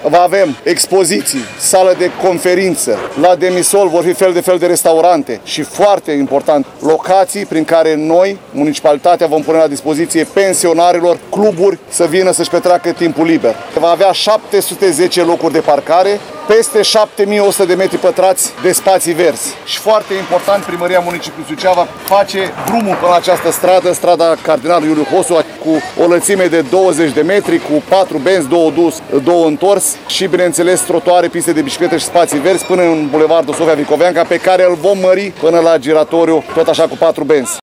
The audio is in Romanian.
avem expoziții, sală de conferință, la demisol vor fi fel de restaurante și, foarte important, locații prin care noi, municipalitatea, vom pune la dispoziție pensionarilor cluburi să vină să-și petreacă timpul liber. Va avea 710 locuri de parcare, peste 7100 de metri pătrați de spații verzi. Și foarte important, Primăria Municipiului Suceava face drumul până la această stradă, strada Cardinal Iuliu Hosu, cu o lățime de 20 de metri, cu 4 benzi, 2 dus, 2 întors și, bineînțeles, trotuare, piste de biciclete și spații verzi până în Bulevardul Sofia Vicoveanca, pe care îl vom mări până la giratoriu, tot așa cu 4 benzi.